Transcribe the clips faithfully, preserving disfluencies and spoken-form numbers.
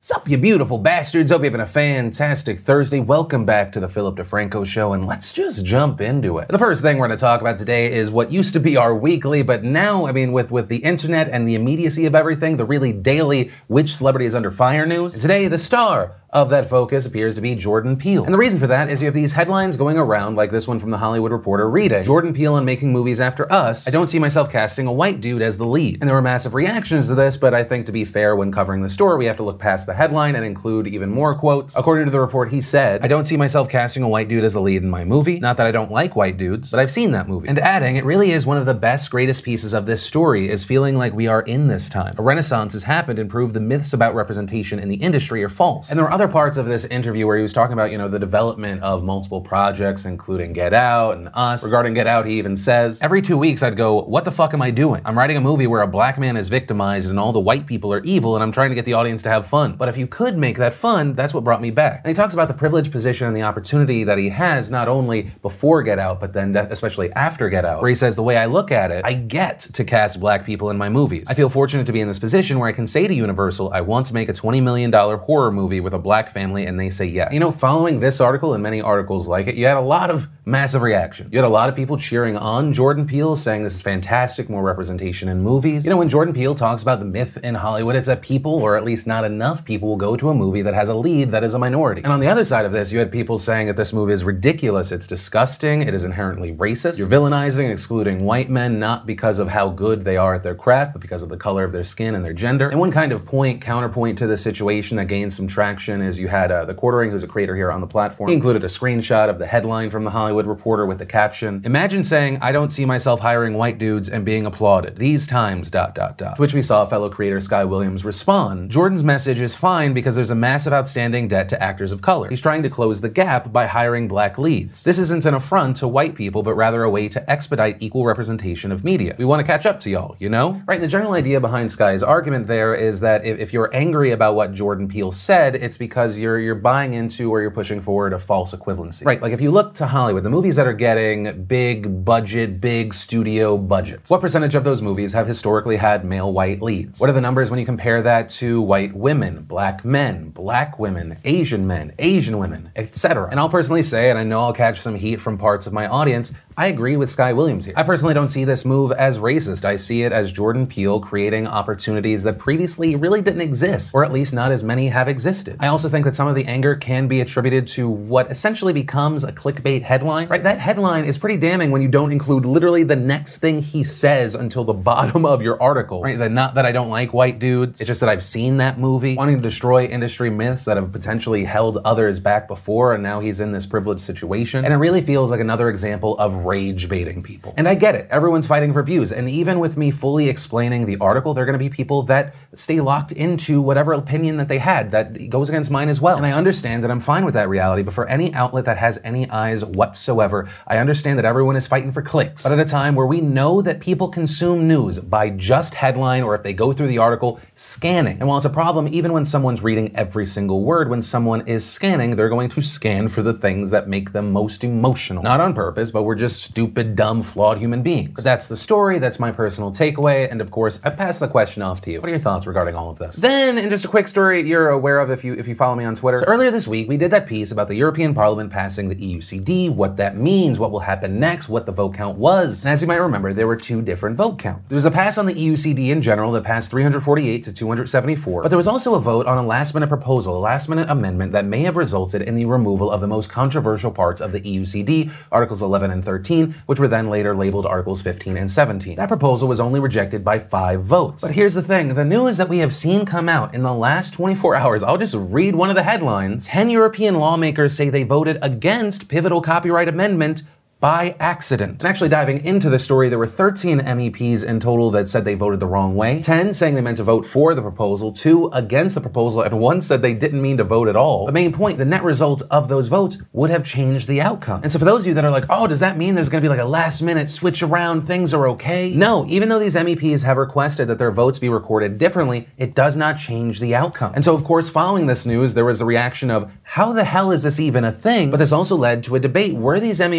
Sup, you beautiful bastards? Hope you're having a fantastic Thursday. Welcome back to the Philip DeFranco Show, and let's just jump into it. The first thing we're going to talk about today is what used to be our weekly, but now, I mean, with, with the internet and the immediacy of everything, the really daily which celebrity is under fire news. And today, the star of that focus appears to be Jordan Peele. And the reason for that is you have these headlines going around, like this one from The Hollywood Reporter reading, Jordan Peele and making movies after Us. I don't see myself casting a white dude as the lead. And there were massive reactions to this, but I think to be fair when covering the story, we have to look past the headline and include even more quotes. According to the report, he said, I don't see myself casting a white dude as the lead in my movie. Not that I don't like white dudes, but I've seen that movie. And adding, it really is one of the best, greatest pieces of this story is feeling like we are in this time. A renaissance has happened and proved the myths about representation in the industry are false. And there were other parts of this interview where he was talking about, you know, the development of multiple projects, including Get Out and Us. Regarding Get Out, he even says, every two weeks I'd go, what the fuck am I doing? I'm writing a movie where a black man is victimized and all the white people are evil and I'm trying to get the audience to have fun. But if you could make that fun, that's what brought me back. And he talks about the privileged position and the opportunity that he has not only before Get Out, but then especially after Get Out, where he says, the way I look at it, I get to cast black people in my movies. I feel fortunate to be in this position where I can say to Universal, I want to make a twenty million dollars horror movie with a black family, and they say yes. You know, following this article and many articles like it, you had a lot of massive reaction. You had a lot of people cheering on Jordan Peele, saying this is fantastic, more representation in movies. You know, when Jordan Peele talks about the myth in Hollywood, it's that people, or at least not enough people, will go to a movie that has a lead that is a minority. And on the other side of this, you had people saying that this movie is ridiculous, it's disgusting, it is inherently racist. You're villainizing and excluding white men, not because of how good they are at their craft, but because of the color of their skin and their gender. And one kind of point, counterpoint to this situation that gained some traction is you had uh, The Quartering, who's a creator here on the platform. He included a screenshot of the headline from The Hollywood Reporter with the caption, imagine saying, I don't see myself hiring white dudes and being applauded. These times, dot, dot, dot. To which we saw fellow creator Sky Williams respond, Jordan's message is fine because there's a massive outstanding debt to actors of color. He's trying to close the gap by hiring black leads. This isn't an affront to white people, but rather a way to expedite equal representation of media. We want to catch up to y'all, you know? Right, and the general idea behind Sky's argument there is that if, if you're angry about what Jordan Peele said, it's because you're you're buying into or you're pushing forward a false equivalency. Right, like if you look to Hollywood, the movies that are getting big budget, big studio budgets, what percentage of those movies have historically had male white leads? What are the numbers when you compare that to white women, black men, black women, Asian men, Asian women, et cetera? And I'll personally say, and I know I'll catch some heat from parts of my audience, I agree with Sky Williams here. I personally don't see this move as racist. I see it as Jordan Peele creating opportunities that previously really didn't exist, or at least not as many have existed. I also think that some of the anger can be attributed to what essentially becomes a clickbait headline, right? That headline is pretty damning when you don't include literally the next thing he says until the bottom of your article, right? That not that I don't like white dudes, it's just that I've seen that movie, wanting to destroy industry myths that have potentially held others back before, and now he's in this privileged situation. And it really feels like another example of rage baiting people. And I get it, everyone's fighting for views, and even with me fully explaining the article, there are gonna be people that stay locked into whatever opinion that they had that goes against mine as well. And I understand that I'm fine with that reality, but for any outlet that has any eyes whatsoever, I understand that everyone is fighting for clicks. But at a time where we know that people consume news by just headline, or if they go through the article, scanning. And while it's a problem, even when someone's reading every single word, when someone is scanning, they're going to scan for the things that make them most emotional. Not on purpose, but we're just stupid, dumb, flawed human beings. But that's the story, that's my personal takeaway, and of course, I pass the question off to you. What are your thoughts regarding all of this? Then, in just a quick story you're aware of if you if you follow me on Twitter. So earlier this week, we did that piece about the European Parliament passing the E U C D, what that means, what will happen next, what the vote count was. And as you might remember, there were two different vote counts. There was a pass on the E U C D in general that passed three hundred forty-eight to two hundred seventy-four, but there was also a vote on a last-minute proposal, a last-minute amendment that may have resulted in the removal of the most controversial parts of the E U C D, Articles eleven and thirteen, which were then later labeled Articles fifteen and seventeen. That proposal was only rejected by five votes. But here's the thing, the news that we have seen come out in the last twenty-four hours, I'll just read one of the headlines. ten European lawmakers say they voted against pivotal copyright amendment by accident. And actually diving into the story, there were thirteen M E Ps in total that said they voted the wrong way, ten saying they meant to vote for the proposal, two against the proposal, and one said they didn't mean to vote at all. The main point, the net result of those votes would have changed the outcome. And so for those of you that are like, oh, does that mean there's gonna be like a last minute switch around, things are okay? No, even though these M E Ps have requested that their votes be recorded differently, it does not change the outcome. And so of course, following this news, there was the reaction of, how the hell is this even a thing? But this also led to a debate. Were these M E Ps,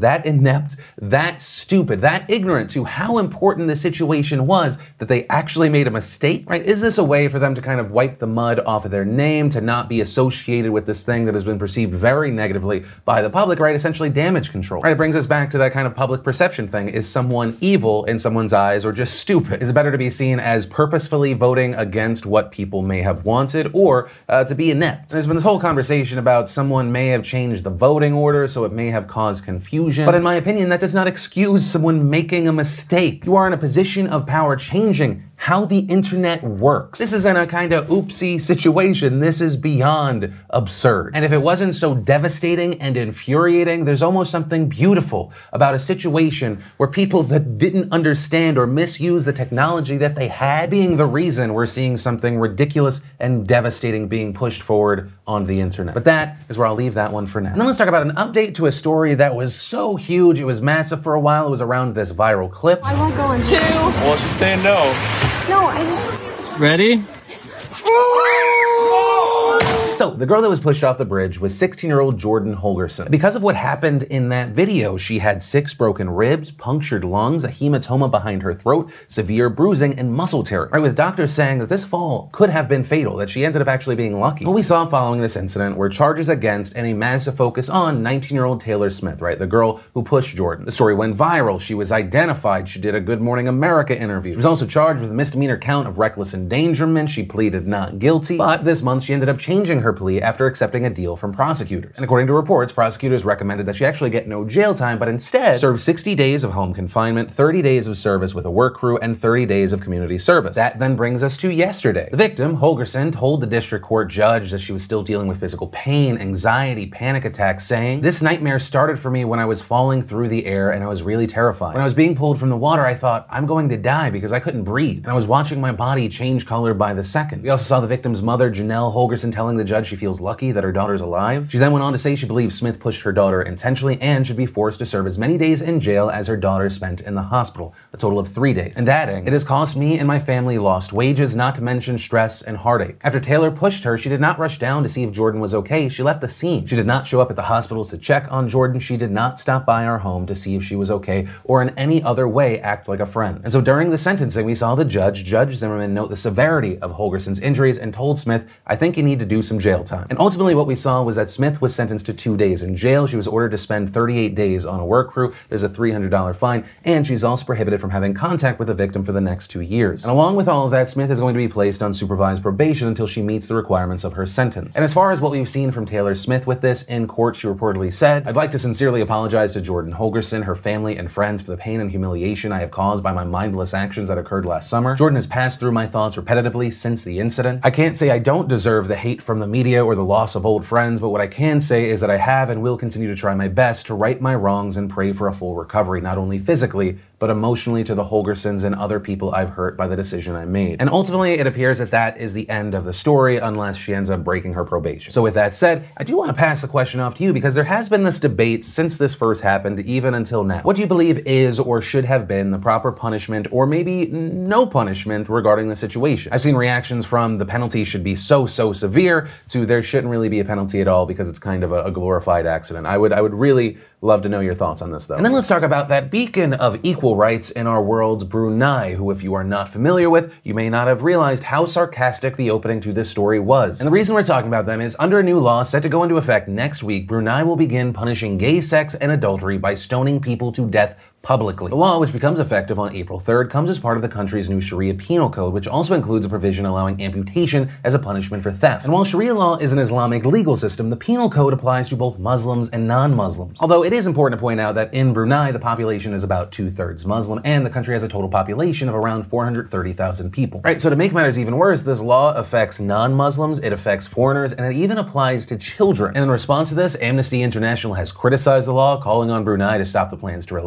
that inept, that stupid, that ignorant to how important the situation was that they actually made a mistake, right? Is this a way for them to kind of wipe the mud off of their name, to not be associated with this thing that has been perceived very negatively by the public, right? Essentially damage control. Right? It brings us back to that kind of public perception thing. Is someone evil in someone's eyes or just stupid? Is it better to be seen as purposefully voting against what people may have wanted, or uh, to be inept? There's been this whole conversation about someone may have changed the voting order, so it may have caused confusion. But in my opinion, that does not excuse someone making a mistake. You are in a position of power changing how the internet works. This isn't a kind of oopsie situation. This is beyond absurd. And if it wasn't so devastating and infuriating, there's almost something beautiful about a situation where people that didn't understand or misuse the technology that they had being the reason we're seeing something ridiculous and devastating being pushed forward on the internet. But that is where I'll leave that one for now. And then let's talk about an update to a story that was so huge, it was massive for a while. It was around this viral clip. I won't go on two. Well, she's saying no. No, I just... Ready? So, the girl that was pushed off the bridge was sixteen-year-old Jordan Holgerson. Because of what happened in that video, she had six broken ribs, punctured lungs, a hematoma behind her throat, severe bruising, and muscle tear. Right, with doctors saying that this fall could have been fatal, that she ended up actually being lucky. What we saw following this incident were charges against and a massive focus on nineteen-year-old Taylor Smith, right, the girl who pushed Jordan. The story went viral. She was identified. She did a Good Morning America interview. She was also charged with a misdemeanor count of reckless endangerment. She pleaded not guilty, but this month she ended up changing her plea after accepting a deal from prosecutors. And according to reports, prosecutors recommended that she actually get no jail time, but instead serve sixty days of home confinement, thirty days of service with a work crew, and thirty days of community service. That then brings us to yesterday. The victim, Holgerson, told the district court judge that she was still dealing with physical pain, anxiety, panic attacks, saying, "This nightmare started for me when I was falling through the air and I was really terrified. When I was being pulled from the water, I thought, I'm going to die because I couldn't breathe. And I was watching my body change color by the second." We also saw the victim's mother, Janelle Holgerson, telling the judge she feels lucky that her daughter's alive. She then went on to say she believes Smith pushed her daughter intentionally and should be forced to serve as many days in jail as her daughter spent in the hospital, a total of three days. And adding, "It has cost me and my family lost wages, not to mention stress and heartache." After Taylor pushed her, she did not rush down to see if Jordan was okay. She left the scene. She did not show up at the hospital to check on Jordan. She did not stop by our home to see if she was okay or in any other way act like a friend. And so during the sentencing, we saw the judge, Judge Zimmerman, note the severity of Holgerson's injuries and told Smith, "I think you need to do some jail time." And ultimately what we saw was that Smith was sentenced to two days in jail. She was ordered to spend thirty-eight days on a work crew. There's a three hundred dollars fine, and she's also prohibited from having contact with the victim for the next two years. And along with all of that, Smith is going to be placed on supervised probation until she meets the requirements of her sentence. And as far as what we've seen from Taylor Smith with this, in court she reportedly said, "I'd like to sincerely apologize to Jordan Holgerson, her family, and friends for the pain and humiliation I have caused by my mindless actions that occurred last summer. Jordan has passed through my thoughts repetitively since the incident. I can't say I don't deserve the hate from the media or the loss of old friends, but what I can say is that I have and will continue to try my best to right my wrongs and pray for a full recovery, not only physically, but emotionally to the Holgersons and other people I've hurt by the decision I made." And ultimately, it appears that that is the end of the story unless she ends up breaking her probation. So with that said, I do want to pass the question off to you because there has been this debate since this first happened, even until now. What do you believe is or should have been the proper punishment or maybe no punishment regarding the situation? I've seen reactions from the penalty should be so, so severe to there shouldn't really be a penalty at all because it's kind of a, a glorified accident. I would, I would really love to know your thoughts on this though. And then let's talk about that beacon of equal rights in our world, Brunei, who if you are not familiar with, you may not have realized how sarcastic the opening to this story was. And the reason we're talking about them is under a new law set to go into effect next week, Brunei will begin punishing gay sex and adultery by stoning people to death publicly. The law, which becomes effective on April third, comes as part of the country's new Sharia penal code, which also includes a provision allowing amputation as a punishment for theft. And while Sharia law is an Islamic legal system, the penal code applies to both Muslims and non-Muslims. Although it is important to point out that in Brunei, the population is about two-thirds Muslim, and the country has a total population of around four hundred thirty thousand people. Right, so to make matters even worse, this law affects non-Muslims, it affects foreigners, and it even applies to children. And in response to this, Amnesty International has criticized the law, calling on Brunei to stop the plans to release it.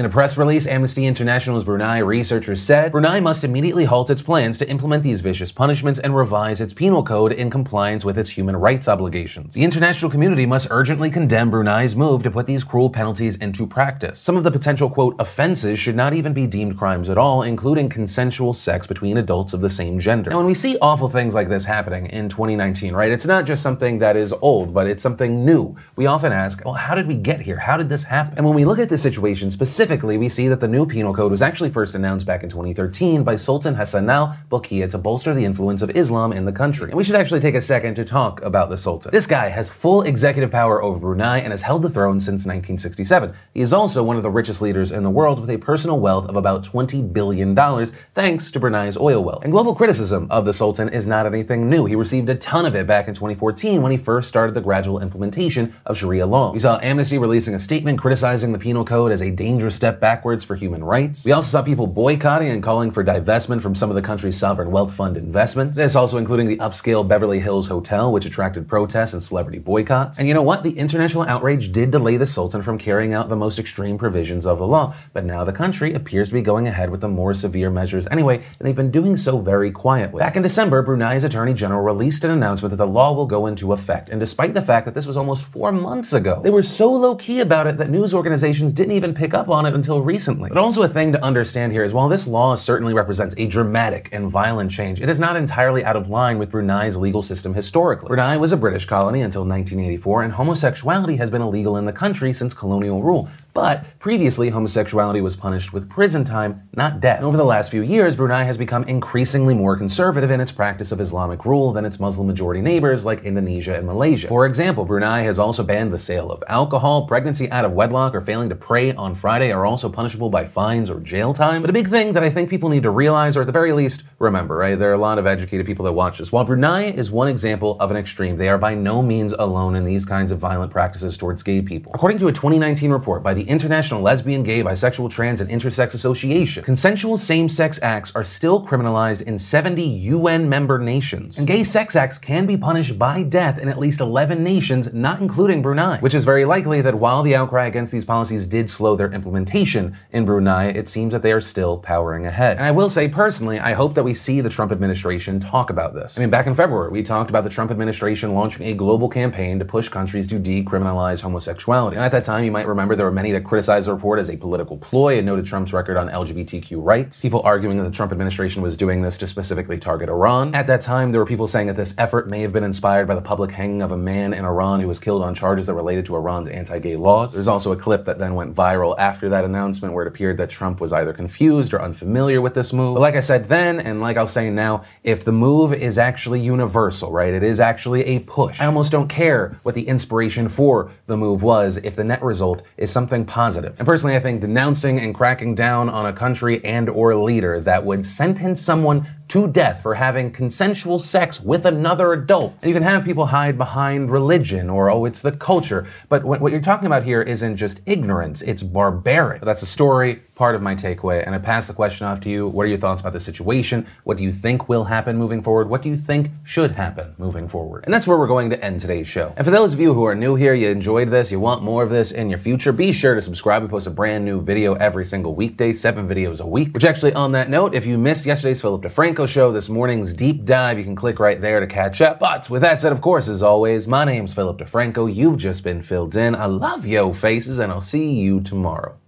In a press release, Amnesty International's Brunei researchers said Brunei must immediately halt its plans to implement these vicious punishments and revise its penal code in compliance with its human rights obligations. The international community must urgently condemn Brunei's move to put these cruel penalties into practice. Some of the potential, quote, offenses should not even be deemed crimes at all, including consensual sex between adults of the same gender. Now, when we see awful things like this happening in twenty nineteen, right, it's not just something that is old, but it's something new. We often ask, well, how did we get here? How did this happen? And when we look at this situation specifically, we see that the new penal code was actually first announced back in twenty thirteen by Sultan Hassan al-Bolkiah to bolster the influence of Islam in the country. And we should actually take a second to talk about the Sultan. This guy has full executive power over Brunei and has held the throne since nineteen sixty-seven. He is also one of the richest leaders in the world with a personal wealth of about twenty billion dollars thanks to Brunei's oil wealth. And global criticism of the Sultan is not anything new. He received a ton of it back in twenty fourteen when he first started the gradual implementation of Sharia law. We saw Amnesty releasing a statement criticizing the penal code as a dangerous step backwards for human rights. We also saw people boycotting and calling for divestment from some of the country's sovereign wealth fund investments. This also including the upscale Beverly Hills Hotel, which attracted protests and celebrity boycotts. And you know what? The international outrage did delay the Sultan from carrying out the most extreme provisions of the law, but now the country appears to be going ahead with the more severe measures anyway, and they've been doing so very quietly. Back in December, Brunei's Attorney General released an announcement that the law will go into effect, and despite the fact that this was almost four months ago, they were so low-key about it that news organizations didn't even pick up on it until recently. But also a thing to understand here is while this law certainly represents a dramatic and violent change, it is not entirely out of line with Brunei's legal system historically. Brunei was a British colony until nineteen eighty-four, and homosexuality has been illegal in the country since colonial rule. But previously, homosexuality was punished with prison time, not death. And over the last few years, Brunei has become increasingly more conservative in its practice of Islamic rule than its Muslim-majority neighbors like Indonesia and Malaysia. For example, Brunei has also banned the sale of alcohol. Pregnancy out of wedlock or failing to pray on Friday are also punishable by fines or jail time. But a big thing that I think people need to realize, or at the very least, remember, right? There are a lot of educated people that watch this. While Brunei is one example of an extreme, they are by no means alone in these kinds of violent practices towards gay people. According to a twenty nineteen report by the International Lesbian, Gay, Bisexual, Trans, and Intersex Association, consensual same-sex acts are still criminalized in seventy U N member nations. And gay sex acts can be punished by death in at least eleven nations, not including Brunei, which is very likely that while the outcry against these policies did slow their implementation in Brunei, it seems that they are still powering ahead. And I will say personally, I hope that we see the Trump administration talk about this. I mean, back in February, we talked about the Trump administration launching a global campaign to push countries to decriminalize homosexuality. And at that time, you might remember there were many that criticized the report as a political ploy and noted Trump's record on L G B T Q rights. People arguing that the Trump administration was doing this to specifically target Iran. At that time, there were people saying that this effort may have been inspired by the public hanging of a man in Iran who was killed on charges that related to Iran's anti-gay laws. There's also a clip that then went viral after that announcement where it appeared that Trump was either confused or unfamiliar with this move. But like I said then, and like I'll say now, if the move is actually universal, right, it is actually a push. I almost don't care what the inspiration for the move was if the net result is something positive. And personally, I think denouncing and cracking down on a country and or leader that would sentence someone to death for having consensual sex with another adult. And you can have people hide behind religion or, oh, it's the culture. But what you're talking about here isn't just ignorance, it's barbaric. But that's a story, part of my takeaway. And I pass the question off to you. What are your thoughts about the situation? What do you think will happen moving forward? What do you think should happen moving forward? And that's where we're going to end today's show. And for those of you who are new here, you enjoyed this, you want more of this in your future, be sure to subscribe. We post a brand new video every single weekday, seven videos a week. Which actually, on that note, if you missed yesterday's Philip DeFranco show, this morning's deep dive, you can click right there to catch up. But with that said, of course, as always, my name's Philip DeFranco. You've just been filled in. I love yo faces, and I'll see you tomorrow.